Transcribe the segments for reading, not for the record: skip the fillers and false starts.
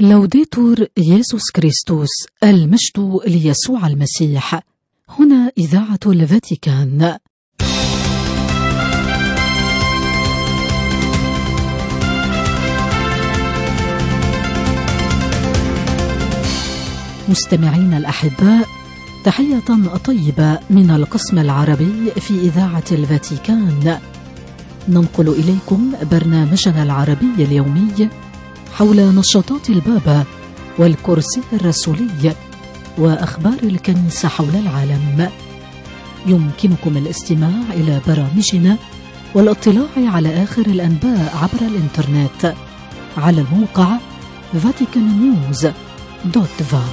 لوديتور يسوع كريستوس، المجد ليسوع المسيح. هنا إذاعة الفاتيكان. مستمعين الأحباء، تحية طيبة من القسم العربي في إذاعة الفاتيكان. ننقل إليكم برنامجنا العربي اليومي حول نشاطات البابا والكرسي الرسولي وأخبار الكنيسة حول العالم. يمكنكم الاستماع إلى برامجنا والاطلاع على آخر الأنباء عبر الإنترنت على الموقع vaticannews.va.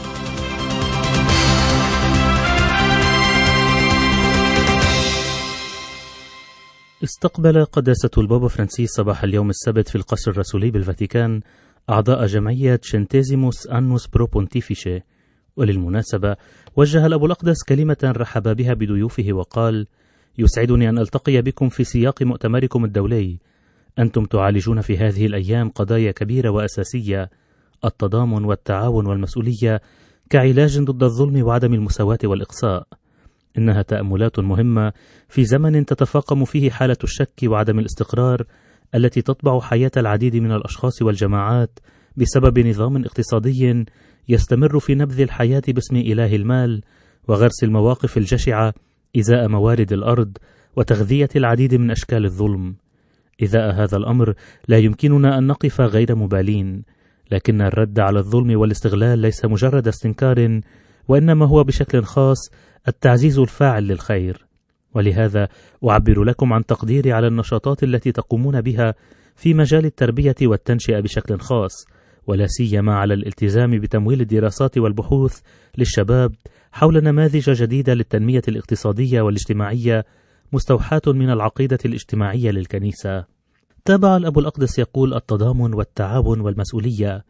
استقبل قداسة البابا فرانسيس صباح اليوم السبت في القصر الرسولي بالفاتيكان أعضاء جمعية شنتيزيموس أنوس برو بونتيفيشي، وللمناسبة وجه الأب الأقدس كلمة رحب بها بضيوفه وقال: يسعدني أن ألتقي بكم في سياق مؤتمركم الدولي. أنتم تعالجون في هذه الأيام قضايا كبيرة وأساسية: التضامن والتعاون والمسؤولية كعلاج ضد الظلم وعدم المساواة والإقصاء. إنها تأملات مهمة في زمن تتفاقم فيه حالة الشك وعدم الاستقرار التي تطبع حياة العديد من الأشخاص والجماعات بسبب نظام اقتصادي يستمر في نبذ الحياة باسم إله المال وغرس المواقف الجشعة إزاء موارد الأرض وتغذية العديد من أشكال الظلم. إزاء هذا الأمر لا يمكننا أن نقف غير مبالين، لكن الرد على الظلم والاستغلال ليس مجرد استنكار، وإنما هو بشكل خاص التعزيز الفاعل للخير. ولهذا أعبر لكم عن تقديري على النشاطات التي تقومون بها في مجال التربية والتنشئة بشكل خاص، ولا سيما على الالتزام بتمويل الدراسات والبحوث للشباب حول نماذج جديدة للتنمية الاقتصادية والاجتماعية مستوحاة من العقيدة الاجتماعية للكنيسة. تابع الأب الأقدس يقول: التضامن والتعاون والمسؤولية،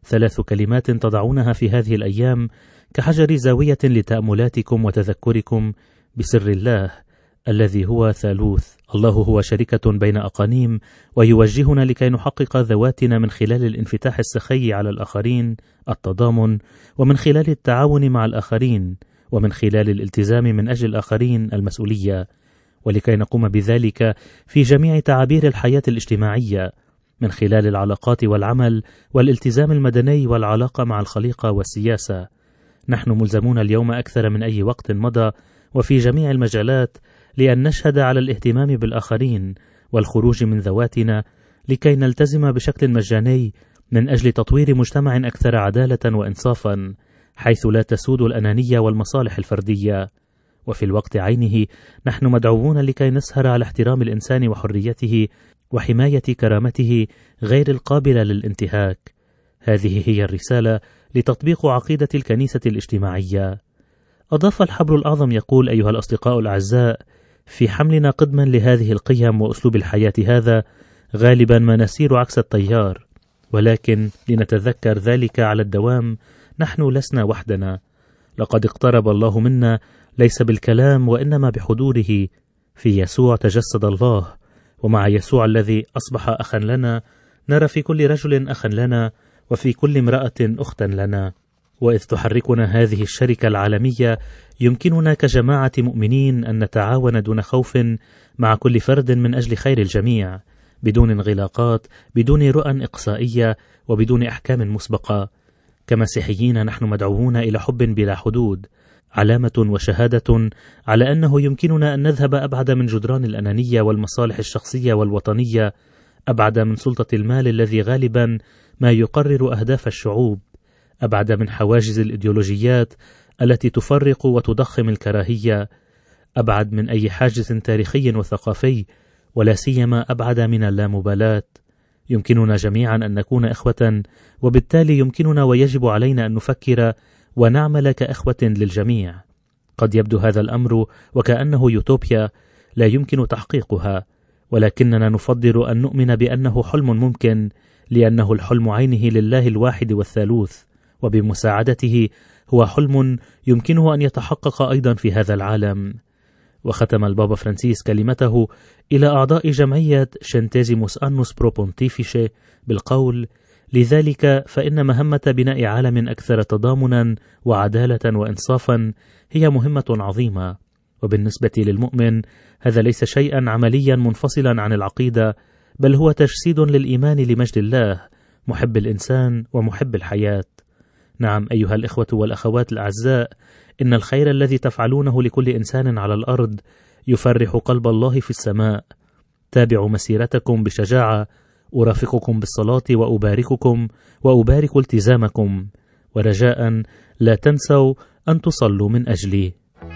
3 كلمات تضعونها في هذه الأيام كحجر زاوية لتأملاتكم وتذكركم بسر الله الذي هو ثالوث. الله هو شركة بين أقانيم، ويوجهنا لكي نحقق ذواتنا من خلال الانفتاح السخي على الآخرين التضامن، ومن خلال التعاون مع الآخرين، ومن خلال الالتزام من أجل الآخرين المسؤولية، ولكي نقوم بذلك في جميع تعابير الحياة الاجتماعية من خلال العلاقات والعمل والالتزام المدني والعلاقة مع الخليقة والسياسة. نحن ملزمون اليوم أكثر من أي وقت مضى وفي جميع المجالات لأن نشهد على الاهتمام بالآخرين والخروج من ذواتنا لكي نلتزم بشكل مجاني من أجل تطوير مجتمع أكثر عدالة وإنصافا، حيث لا تسود الأنانية والمصالح الفردية. وفي الوقت عينه نحن مدعوون لكي نسهر على احترام الإنسان وحريته وحماية كرامته غير القابلة للانتهاك. هذه هي الرسالة لتطبيق عقيدة الكنيسة الاجتماعية. أضاف الحبر الأعظم يقول: أيها الأصدقاء الأعزاء، في حملنا قدما لهذه القيم وأسلوب الحياة هذا غالبا ما نسير عكس التيار، ولكن لنتذكر ذلك على الدوام، نحن لسنا وحدنا. لقد اقترب الله منا ليس بالكلام وإنما بحضوره. في يسوع تجسد الله، ومع يسوع الذي أصبح أخا لنا نرى في كل رجل أخا لنا وفي كل امرأة أختا لنا. وإذ تحركنا هذه الشركة العالمية يمكننا كجماعة مؤمنين أن نتعاون دون خوف مع كل فرد من أجل خير الجميع، بدون انغلاقات، بدون رؤى إقصائية، وبدون أحكام مسبقة. كمسيحيين نحن مدعوون إلى حب بلا حدود، علامة وشهادة على أنه يمكننا أن نذهب أبعد من جدران الأنانية والمصالح الشخصية والوطنية، أبعد من سلطة المال الذي غالبا ما يقرر أهداف الشعوب، أبعد من حواجز الإيديولوجيات التي تفرق وتضخم الكراهية، أبعد من أي حاجز تاريخي وثقافي، ولا سيما أبعد من اللامبالاة. يمكننا جميعا أن نكون إخوة، وبالتالي يمكننا ويجب علينا أن نفكر ونعمل كإخوة للجميع. قد يبدو هذا الأمر وكأنه يوتوبيا لا يمكن تحقيقها، ولكننا نفضل أن نؤمن بأنه حلم ممكن، لأنه الحلم عينه لله الواحد والثالوث، وبمساعدته هو حلم يمكنه أن يتحقق أيضا في هذا العالم. وختم البابا فرانسيس كلمته إلى أعضاء جمعية شنتيزيموس أنوس برو بونتيفيشي بالقول: لذلك فإن مهمة بناء عالم أكثر تضامنا وعدالة وإنصافا هي مهمة عظيمة، وبالنسبة للمؤمن هذا ليس شيئا عمليا منفصلا عن العقيدة، بل هو تجسيد للإيمان لمجد الله محب الإنسان ومحب الحياة. نعم أيها الإخوة والأخوات الأعزاء، إن الخير الذي تفعلونه لكل إنسان على الأرض يفرح قلب الله في السماء. تابعوا مسيرتكم بشجاعة، أرافقكم بالصلاة وأبارككم وأبارك التزامكم، ورجاء لا تنسوا أن تصلوا من أجلي.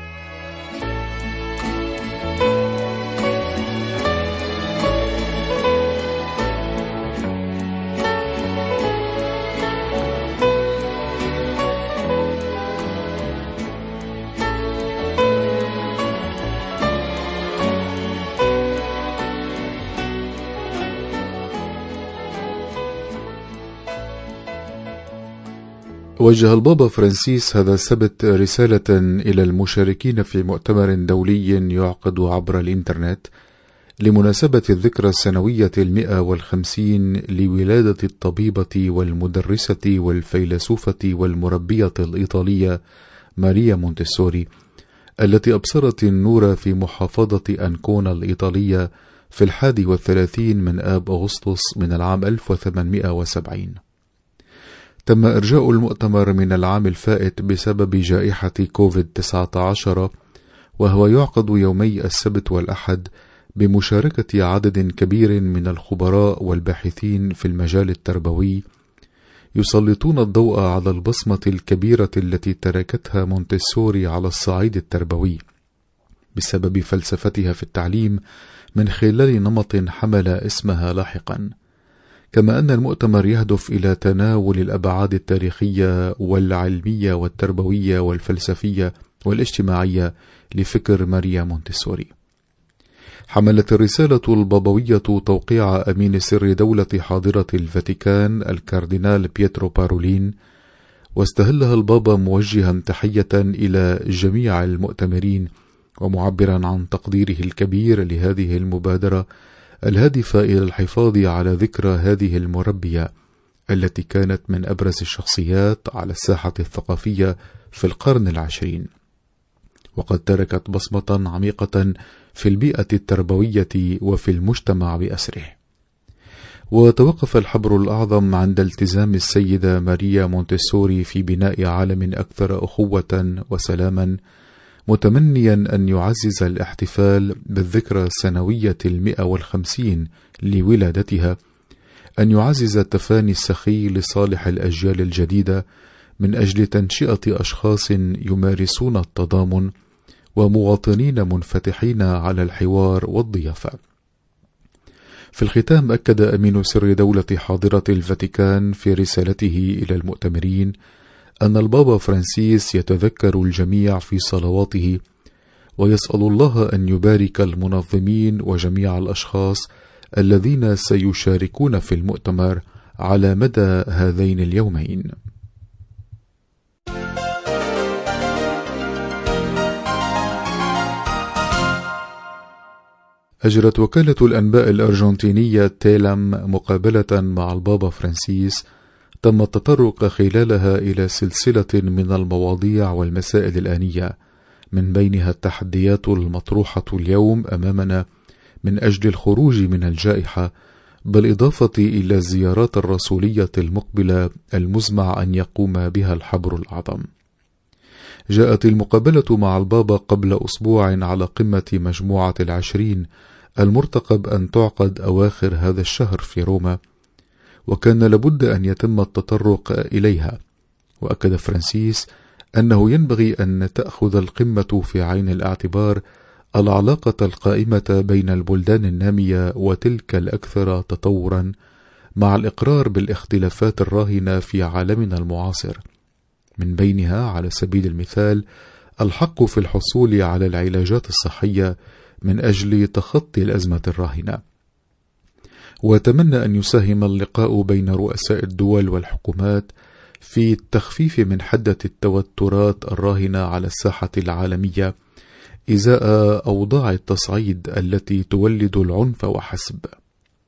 وجه البابا فرانسيس هذا السبت رسالة إلى المشاركين في مؤتمر دولي يعقد عبر الإنترنت لمناسبة الذكرى السنوية 150 لولادة الطبيبة والمدرسة والفيلسوفة والمربية الإيطالية ماريا مونتسوري، التي أبصرت النور في محافظة أنكونا الإيطالية في 31 من آب أغسطس من العام 1870. تم إرجاء المؤتمر من العام الفائت بسبب جائحة كوفيد-19، وهو يعقد يومي السبت والأحد بمشاركة عدد كبير من الخبراء والباحثين في المجال التربوي، يسلطون الضوء على البصمة الكبيرة التي تركتها مونتسوري على الصعيد التربوي بسبب فلسفتها في التعليم من خلال نمط حمل اسمها لاحقا. كما أن المؤتمر يهدف إلى تناول الأبعاد التاريخية والعلمية والتربوية والفلسفية والاجتماعية لفكر ماريا مونتسوري. حملت الرسالة البابوية توقيع أمين سر دولة حاضرة الفاتيكان الكاردينال بيترو بارولين، واستهلها البابا موجها تحية إلى جميع المؤتمرين ومعبرا عن تقديره الكبير لهذه المبادرة الهادفة إلى الحفاظ على ذكرى هذه المربية التي كانت من أبرز الشخصيات على الساحة الثقافية في القرن العشرين، وقد تركت بصمة عميقة في البيئة التربوية وفي المجتمع بأسره. وتوقف الحبر الأعظم عند التزام السيدة ماريا مونتسوري في بناء عالم أكثر أخوة وسلاما، متمنيا أن يعزز الاحتفال بالذكرى السنوية 150 لولادتها، أن يعزز التفاني السخي لصالح الأجيال الجديدة من أجل تنشئة أشخاص يمارسون التضامن ومواطنين منفتحين على الحوار والضيافة. في الختام أكد أمين سر دولة حاضرة الفاتيكان في رسالته إلى المؤتمرين أن البابا فرانسيس يتذكر الجميع في صلواته، ويسأل الله أن يبارك المنظمين وجميع الأشخاص الذين سيشاركون في المؤتمر على مدى هذين اليومين. أجرت وكالة الأنباء الأرجنتينية تيلام مقابلة مع البابا فرانسيس تم التطرق خلالها إلى سلسلة من المواضيع والمسائل الآنية، من بينها التحديات المطروحة اليوم أمامنا من أجل الخروج من الجائحة، بالإضافة إلى الزيارات الرسولية المقبلة المزمع أن يقوم بها الحبر الأعظم. جاءت المقابلة مع البابا قبل أسبوع على قمة مجموعة 20 المرتقب أن تعقد أواخر هذا الشهر في روما، وكان لابد أن يتم التطرق إليها. وأكد فرانسيس أنه ينبغي أن تأخذ القمة في عين الاعتبار العلاقة القائمة بين البلدان النامية وتلك الأكثر تطورا، مع الإقرار بالاختلافات الراهنة في عالمنا المعاصر، من بينها على سبيل المثال الحق في الحصول على العلاجات الصحية من أجل تخطي الأزمة الراهنة. وتمنى أن يساهم اللقاء بين رؤساء الدول والحكومات في التخفيف من حدة التوترات الراهنة على الساحة العالمية إزاء أوضاع التصعيد التي تولد العنف وحسب.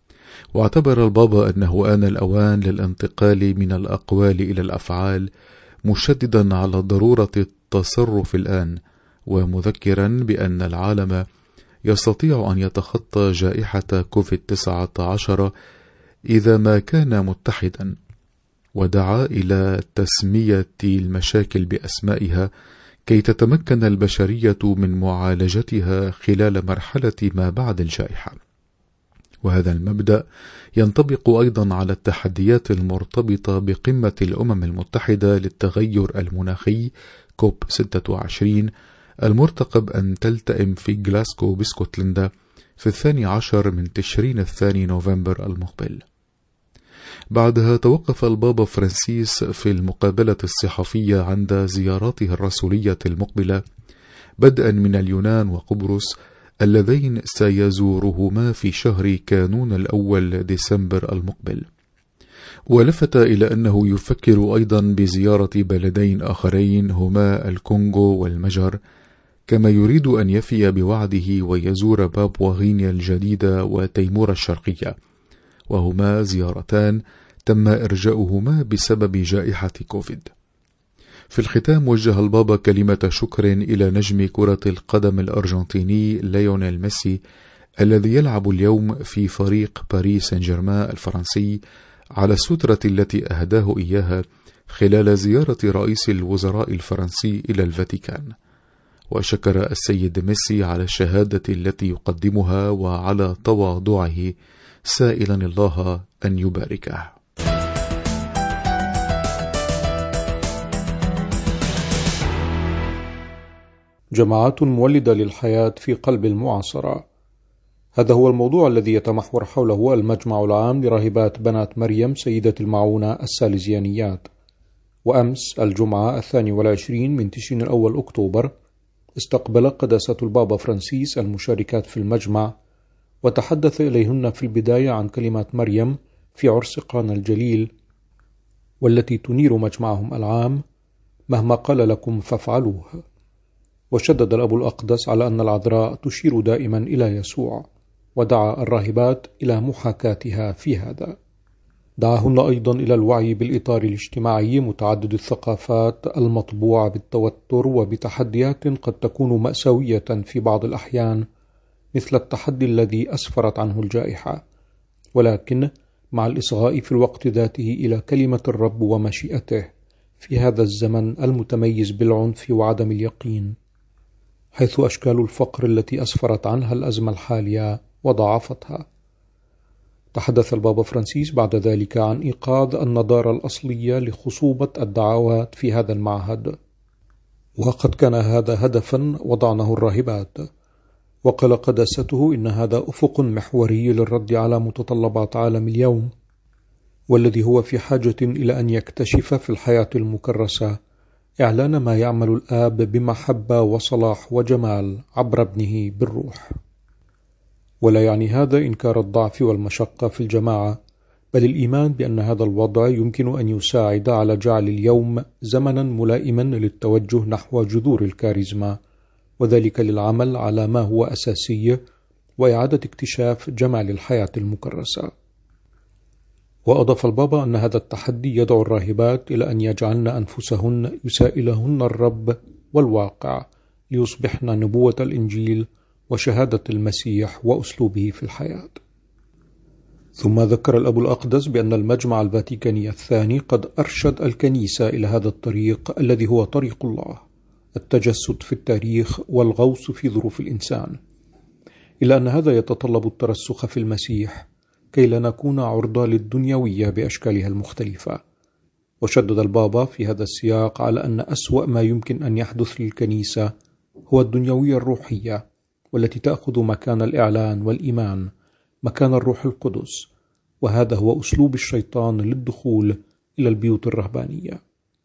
واعتبر البابا أنه آن الأوان للانتقال من الأقوال إلى الأفعال، مشددا على ضرورة التصرف الآن، ومذكرا بأن العالم يستطيع أن يتخطى جائحة كوفيد-19 إذا ما كان متحدا، ودعا إلى تسمية المشاكل بأسمائها كي تتمكن البشرية من معالجتها خلال مرحلة ما بعد الجائحة. وهذا المبدأ ينطبق أيضا على التحديات المرتبطة بقمة الأمم المتحدة للتغير المناخي كوب 26 المرتقب أن تلتئم في غلاسكو باسكتلندا في 12 من تشرين الثاني نوفمبر المقبل. بعدها توقف البابا فرانسيس في المقابلة الصحفية عند زياراته الرسولية المقبلة، بدءا من اليونان وقبرص اللذين سيزورهما في شهر كانون الأول ديسمبر المقبل. ولفت إلى أنه يفكر أيضا بزيارة بلدين آخرين هما الكونغو والمجر، كما يريد أن يفي بوعده ويزور بابوا غينيا الجديدة وتيمور الشرقية، وهما زيارتان تم إرجاؤهما بسبب جائحة كوفيد. في الختام وجه البابا كلمة شكر إلى نجم كرة القدم الأرجنتيني ليونيل ميسي الذي يلعب اليوم في فريق باريس سان جيرمان الفرنسي على السترة التي أهداه إياها خلال زيارة رئيس الوزراء الفرنسي إلى الفاتيكان، وشكر السيد ميسي على الشهادة التي يقدمها وعلى تواضعه، سائلا الله أن يباركه. جماعات مولدة للحياة في قلب المعاصرة، هذا هو الموضوع الذي يتمحور حوله المجمع العام لراهبات بنات مريم سيدة المعونة السالزيانيات. وأمس الجمعة 22 من تشرين الأول أكتوبر استقبل قداسة البابا فرانسيس المشاركات في المجمع، وتحدث إليهن في البداية عن كلمات مريم في عرس قانا الجليل، والتي تنير مجمعهم العام: مهما قال لكم فافعلوه. وشدد الأب الأقدس على أن العذراء تشير دائما إلى يسوع، ودعا الراهبات إلى محاكاتها في هذا. دعاهن أيضا إلى الوعي بالإطار الاجتماعي متعدد الثقافات المطبوع بالتوتر وبتحديات قد تكون مأساوية في بعض الأحيان، مثل التحدي الذي أسفرت عنه الجائحة، ولكن مع الإصغاء في الوقت ذاته إلى كلمة الرب ومشيئته في هذا الزمن المتميز بالعنف وعدم اليقين، حيث أشكال الفقر التي أسفرت عنها الأزمة الحالية وضاعفتها. تحدث البابا فرانسيس بعد ذلك عن إيقاظ النضارة الأصلية لخصوبة الدعوات في هذا المعهد، وقد كان هذا هدفا وضعناه الراهبات. وقال قداسته إن هذا أفق محوري للرد على متطلبات عالم اليوم، والذي هو في حاجة إلى أن يكتشف في الحياة المكرسة إعلان ما يعمل الآب بمحبة وصلاح وجمال عبر ابنه بالروح. ولا يعني هذا إنكار الضعف والمشقة في الجماعة، بل الإيمان بأن هذا الوضع يمكن أن يساعد على جعل اليوم زمنا ملائما للتوجه نحو جذور الكاريزما، وذلك للعمل على ما هو أساسي وإعادة اكتشاف جمال الحياة المكرسة. وأضاف البابا أن هذا التحدي يدعو الراهبات إلى أن يجعلن أنفسهن يسائلهن الرب والواقع، ليصبحن نبوة الإنجيل وشهادة المسيح وأسلوبه في الحياة. ثم ذكر الأب الأقدس بأن المجمع الفاتيكاني الثاني قد أرشد الكنيسة إلى هذا الطريق الذي هو طريق الله، التجسد في التاريخ والغوص في ظروف الإنسان، إلا أن هذا يتطلب الترسخ في المسيح كي لا نكون عرضة للدنيوية بأشكالها المختلفة. وشدد البابا في هذا السياق على أن أسوأ ما يمكن أن يحدث للكنيسة هو الدنيوية الروحية، والتي تأخذ مكان الإعلان والإيمان، مكان الروح القدس، وهذا هو أسلوب الشيطان للدخول إلى البيوت الرهبانية.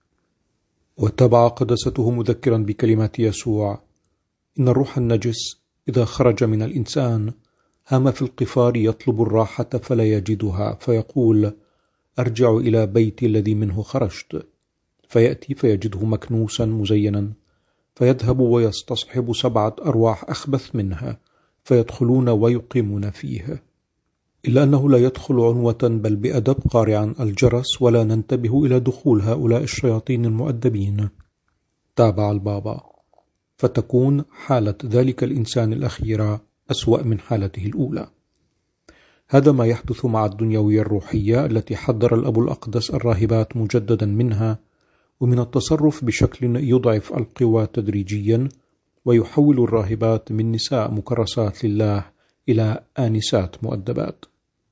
واتبع قداسته مذكرا بكلمات يسوع: إن الروح النجس إذا خرج من الإنسان هام في القفار يطلب الراحة فلا يجدها، فيقول: أرجع إلى بيتي الذي منه خرجت، فيأتي فيجده مكنوسا مزينا، فيذهب ويستصحب 7 أرواح أخبث منها، فيدخلون ويقيمون فيه. إلا أنه لا يدخل عنوة بل بأدب قارعا الجرس، ولا ننتبه إلى دخول هؤلاء الشياطين المؤدبين. تابع البابا: فتكون حالة ذلك الإنسان الأخيرة أسوأ من حالته الأولى. هذا ما يحدث مع الدنيوية الروحية التي حذر الأب الأقدس الراهبات مجددا منها، ومن التصرف بشكل يضعف القوى تدريجيا ويحول الراهبات من نساء مكرسات لله إلى آنسات مؤدبات.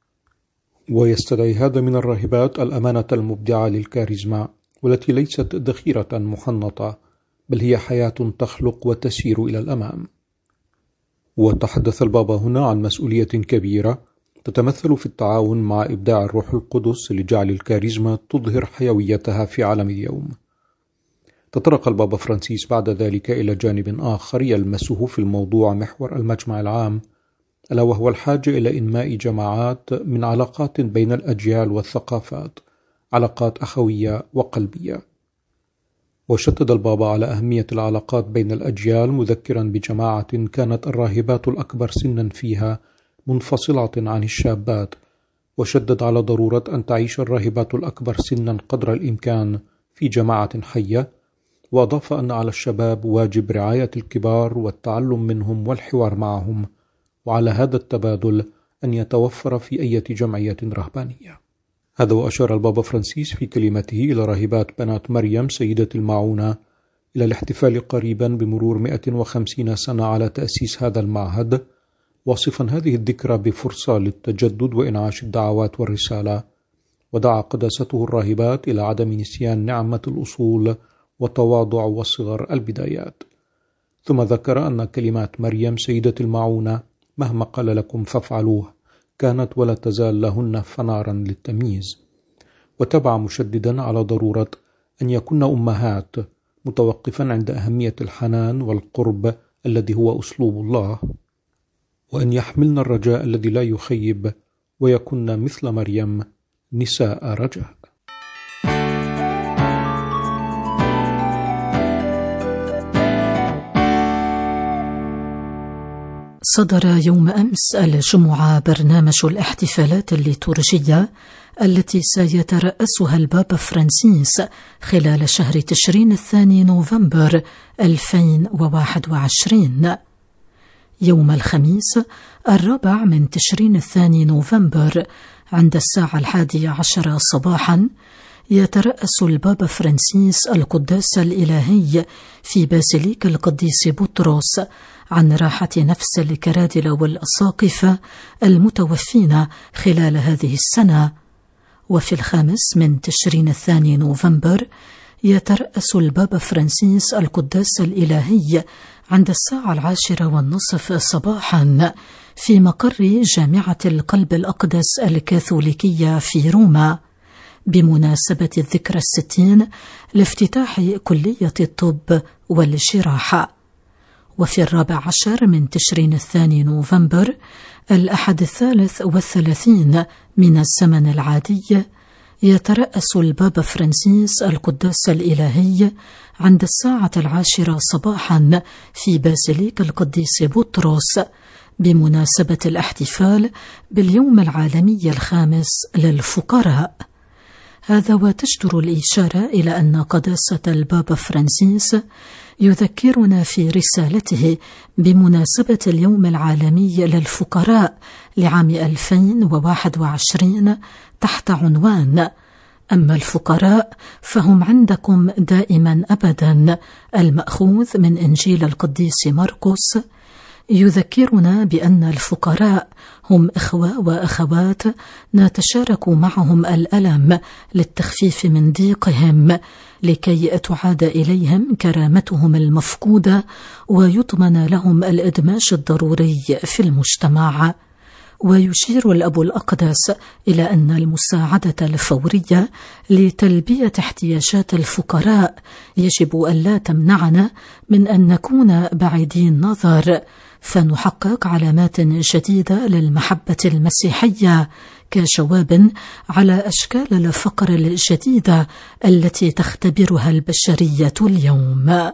ويستدعي هذا من الراهبات الأمانة المبدعة للكاريزما، والتي ليست ذخيرة محنطة، بل هي حياة تخلق وتسير إلى الأمام. وتحدث البابا هنا عن مسؤولية كبيرة تتمثل في التعاون مع إبداع الروح القدس لجعل الكاريزما تظهر حيويتها في عالم اليوم. تطرق البابا فرانسيس بعد ذلك إلى جانب آخر يلمسه في الموضوع محور المجمع العام، ألا وهو الحاجة إلى إنماء جماعات من علاقات بين الأجيال والثقافات، علاقات أخوية وقلبية. وشدد البابا على أهمية العلاقات بين الأجيال، مذكرا بجماعة كانت الراهبات الأكبر سنا فيها منفصلة عن الشابات، وشدد على ضرورة أن تعيش الراهبات الأكبر سنا قدر الإمكان في جماعة حية، وأضاف أن على الشباب واجب رعاية الكبار والتعلم منهم والحوار معهم، وعلى هذا التبادل أن يتوفر في أي جمعية رهبانية. هذا وأشار البابا فرانسيس في كلمته إلى راهبات بنات مريم سيدة المعونة إلى الاحتفال قريبا بمرور 150 سنة على تأسيس هذا المعهد، واصفا هذه الذكرى بفرصة للتجدد وإنعاش الدعوات والرسالة، ودعا قداسته الراهبات إلى عدم نسيان نعمة الأصول وتواضع وصغر البدايات. ثم ذكر أن كلمات مريم سيدة المعونة مهما قال لكم فافعلوه كانت ولا تزال لهن فنارا للتمييز، وتبع مشددا على ضرورة أن يكن أمهات، متوقفا عند أهمية الحنان والقرب الذي هو أسلوب الله، وأن يحملن الرجاء الذي لا يخيب، ويكن مثل مريم نساء رجاء. صدر يوم أمس الجمعة برنامج الاحتفالات الليتورجية التي سيترأسها البابا فرانسيس خلال شهر تشرين الثاني نوفمبر 2021. يوم الخميس 4 من تشرين الثاني نوفمبر عند 11:10 صباحا يترأس البابا فرانسيس القداس الإلهي في بازيليك القديس بطرس عن راحة نفس الكرادل والأساقفة المتوفين خلال هذه السنة. وفي 5 من تشرين الثاني نوفمبر يترأس البابا فرانسيس القداس الإلهي عند 10:10 صباحا في مقر جامعة القلب الأقدس الكاثوليكية في روما بمناسبة الذكرى 60 لافتتاح كلية الطب والجراحة. وفي 14 من تشرين الثاني نوفمبر الأحد 33 من الزمن العادي يترأس البابا فرانسيس القداس الإلهي عند 10:10 صباحا في بازيليك القديس بطرس بمناسبة الاحتفال باليوم العالمي 5 للفقراء. هذا وتجدر الإشارة إلى أن قداسة البابا فرانسيس يذكرنا في رسالته بمناسبة اليوم العالمي للفقراء لعام 2021 تحت عنوان: أما الفقراء فهم عندكم دائما أبدا، المأخوذ من إنجيل القديس مرقس، يذكرنا بأن الفقراء هم إخوة وأخوات نتشارك معهم الألم للتخفيف من ضيقهم، لكي تعاد إليهم كرامتهم المفقودة ويضمن لهم الإدماج الضروري في المجتمع. ويشير الأب الأقدس إلى أن المساعدة الفورية لتلبية احتياجات الفقراء يجب ألا تمنعنا من أن نكون بعيدي النظر، فنحقق علامات جديدة للمحبة المسيحية كجواب على أشكال الفقر الجديدة التي تختبرها البشرية اليوم.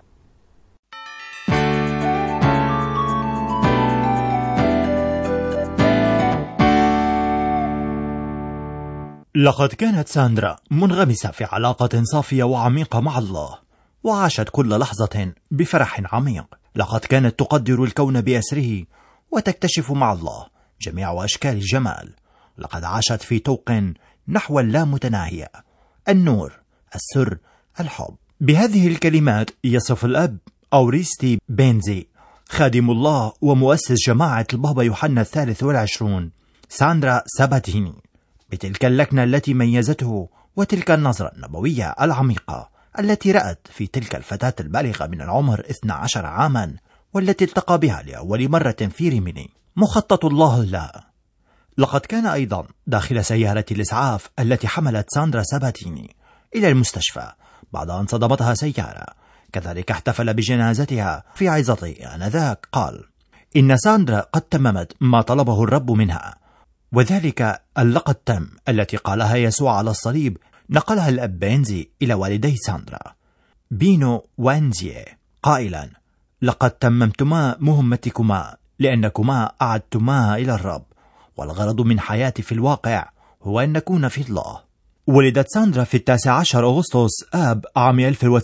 لقد كانت ساندرا منغمسة في علاقة صافية وعميقة مع الله، وعاشت كل لحظة بفرح عميق. لقد كانت تقدر الكون بأسره وتكتشف مع الله جميع أشكال الجمال. لقد عاشت في طوق نحو اللامتناهية، النور، السر، الحب. بهذه الكلمات يصف الأب أوريستي بينزي خادم الله ومؤسس جماعة البابا يوحنا الثالث والعشرون ساندرا ساباتيني بتلك اللكنة التي ميزته، وتلك النظرة النبوية العميقة التي رأت في تلك الفتاة البالغة من العمر 12 عاما، والتي التقى بها لأول مرة في ريميني. مخطط الله لها. لقد كان أيضا داخل سيارة الإسعاف التي حملت ساندرا ساباتيني إلى المستشفى بعد أن صدمتها سيارة. كذلك احتفل بجنازتها. في عظته آنذاك قال إن ساندرا قد تممت ما طلبه الرب منها، وذلك اللقد تم التي قالها يسوع على الصليب. نقلها الأب بينزي إلى والدي ساندرا بينو وانزيه قائلا: لقد تممتما مهمتكما لأنكما أعدتما إلى الرب، والغرض من حياتي في الواقع هو أن نكون في الله. ولدت ساندرا في 19 أغسطس آب عام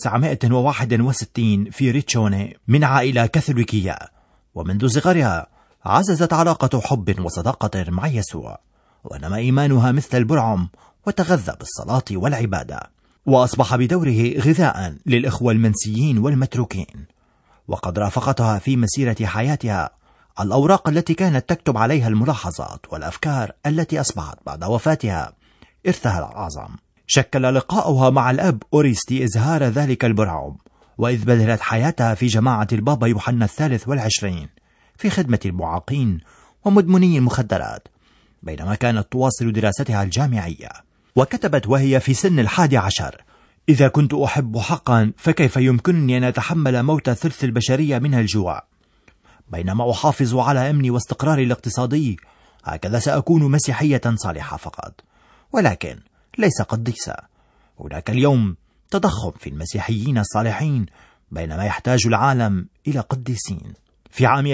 1961 في ريتشوني من عائلة كاثوليكية، ومنذ صغرها عززت علاقة حب وصداقة مع يسوع، ونما إيمانها مثل البرعم وتغذى بالصلاة والعبادة، وأصبح بدوره غذاء للإخوة المنسيين والمتروكين. وقد رافقتها في مسيرة حياتها الأوراق التي كانت تكتب عليها الملاحظات والأفكار التي أصبحت بعد وفاتها إرثها الأعظم. شكل لقاؤها مع الأب أوريستي إزهار ذلك البرعم، وإذ بذلت حياتها في جماعة البابا يوحنا الثالث والعشرين في خدمة المعاقين ومدمني المخدرات، بينما كانت تواصل دراستها الجامعية. وكتبت وهي في سن 11: إذا كنت أحب حقا فكيف يمكنني أن أتحمل موت ثلث البشرية منها الجوع؟ بينما أحافظ على أمني واستقراري الاقتصادي، هكذا سأكون مسيحية صالحة فقط، ولكن ليس قديسة. هناك اليوم تضخم في المسيحيين الصالحين، بينما يحتاج العالم إلى قديسين. في عام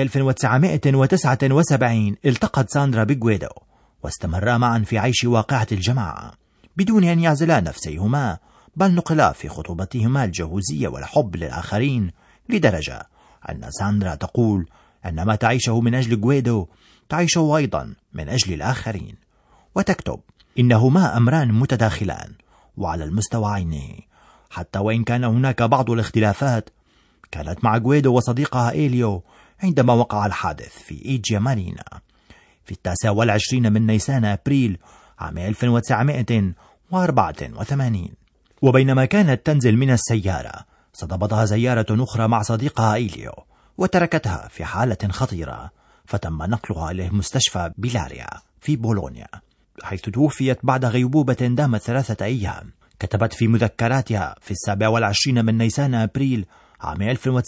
1979 التقت ساندرا بغويدو، واستمرا معا في عيش واقعة الجماعة بدون أن يعزلا نفسيهما، بل نقلا في خطوبتهما الجهوزية والحب للآخرين، لدرجة أن ساندرا تقول أن ما تعيشه من أجل غويدو تعيشه أيضا من أجل الآخرين. وتكتب: إنهما أمران متداخلان وعلى المستوى عينه، حتى وإن كان هناك بعض الاختلافات. كانت مع غويدو وصديقها إليو عندما وقع الحادث في إيجيا مارينا في 29 من نيسان أبريل عام 1984. وبينما كانت تنزل من السيارة صدمتها سيارة أخرى مع صديقها إليو، وتركتها في حالة خطيرة، فتم نقلها إلى مستشفى بيلاريا في بولونيا، حيث توفيت بعد غيبوبة دامت 3 أيام. كتبت في مذكراتها في 27 من نيسان أبريل عام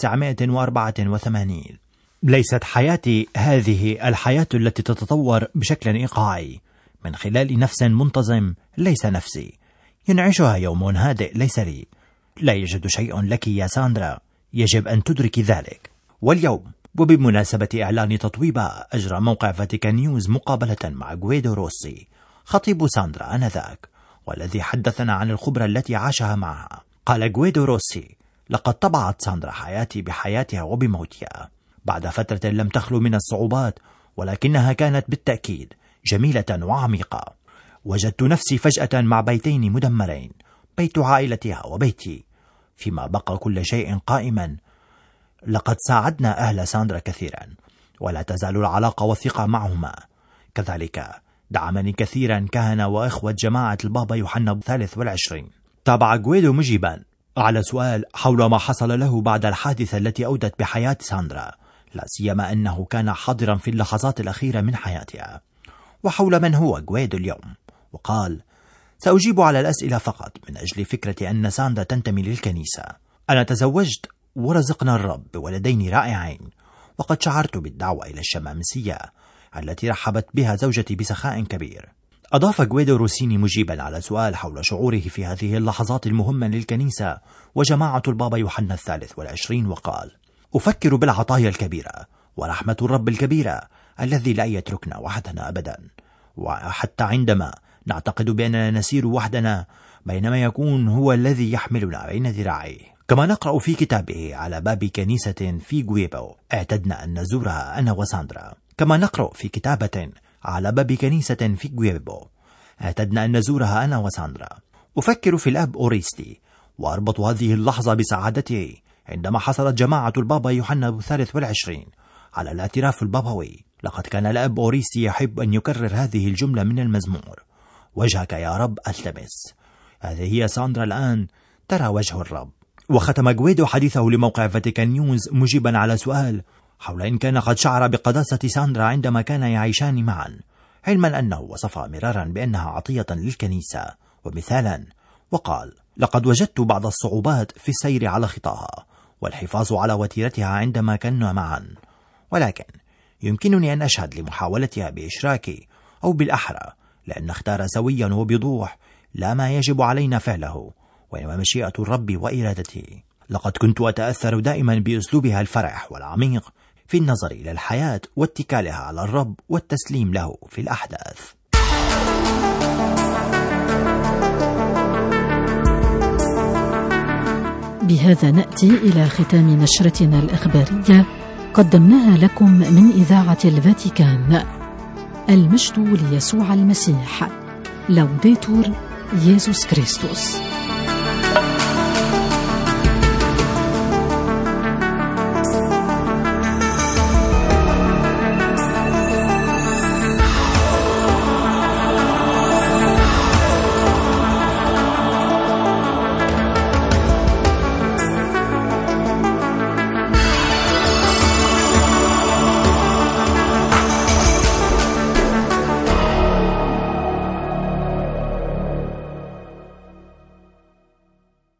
1984: ليست حياتي هذه الحياة التي تتطور بشكل إيقاعي من خلال نفس منتظم، ليس نفسي ينعشها يوم هادئ، ليس لي. لا يوجد شيء لك يا ساندرا، يجب أن تدرك ذلك. واليوم وبمناسبة إعلان تطويبها، أجرى موقع فاتيكان نيوز مقابلة مع غويدو روسي خطيب ساندرا آنذاك، والذي حدثنا عن الخبرة التي عاشها معها. قال غويدو روسي: لقد طبعت ساندرا حياتي بحياتها وبموتها بعد فترة لم تخلو من الصعوبات، ولكنها كانت بالتأكيد جميلة وعميقة. وجدت نفسي فجأة مع بيتين مدمرين، بيت عائلتها وبيتي، فيما بقى كل شيء قائما. لقد ساعدنا أهل ساندرا كثيرا، ولا تزال العلاقة وثيقة معهما. كذلك دعمني كثيرا كهنة وإخوة جماعة البابا يوحنا الثالث والعشرين. تابع غويدو مجيبا على سؤال حول ما حصل له بعد الحادثة التي أودت بحياة ساندرا، لا سيما أنه كان حاضرا في اللحظات الأخيرة من حياتها، وحول من هو غويدو اليوم، وقال: سأجيب على الأسئلة فقط من أجل فكرة أن ساندرا تنتمي للكنيسة. أنا تزوجت ورزقنا الرب بولدين رائعين، وقد شعرت بالدعوة إلى الشمامسية التي رحبت بها زوجتي بسخاء كبير. أضاف غويدو روسيني مجيبا على سؤال حول شعوره في هذه اللحظات المهمة للكنيسة وجماعة البابا يوحنا الثالث والعشرين، وقال: أفكر بالعطايا الكبيرة ورحمة الرب الكبيرة الذي لا يتركنا وحدنا أبدا، وحتى عندما نعتقد بأننا نسير وحدنا بينما يكون هو الذي يحملنا بين ذراعيه. كما نقرأ في كتابه على باب كنيسة في غويبو اعتدنا أن نزورها أنا وساندرا. كما نقرأ في كتابة على باب كنيسة في غويبو اعتدنا أن نزورها أنا وساندرا. أفكر في الأب أوريستي وأربط هذه اللحظة بسعادته عندما حصلت جماعة البابا يوحنا 23 على الاعتراف البابوي. لقد كان الأب أوريستي يحب أن يكرر هذه الجملة من المزمور: وجهك يا رب ألتمس. هذه هي ساندرا الآن ترى وجه الرب. وختم غويدو حديثه لموقع فاتيكان نيوز مجيبا على سؤال حول إن كان قد شعر بقداسة ساندرا عندما كان يعيشان معا، علما أنه وصفها مرارا بأنها عطية للكنيسة ومثالا، وقال: لقد وجدت بعض الصعوبات في السير على خطاها والحفاظ على وتيرتها عندما كنا معا، ولكن يمكنني أن أشهد لمحاولتها بإشراكي، أو بالأحرى لأن نختار سويا وبوضوح لا ما يجب علينا فعله وإنما مشيئة الرب وإرادته. لقد كنت أتأثر دائما بأسلوبها الفرح والعميق في النظر إلى الحياة واتكالها على الرب والتسليم له في الأحداث. بهذا نأتي إلى ختام نشرتنا الإخبارية قدمناها لكم من إذاعة الفاتيكان. المجد ليسوع المسيح. لوديتور يسوع كريستوس.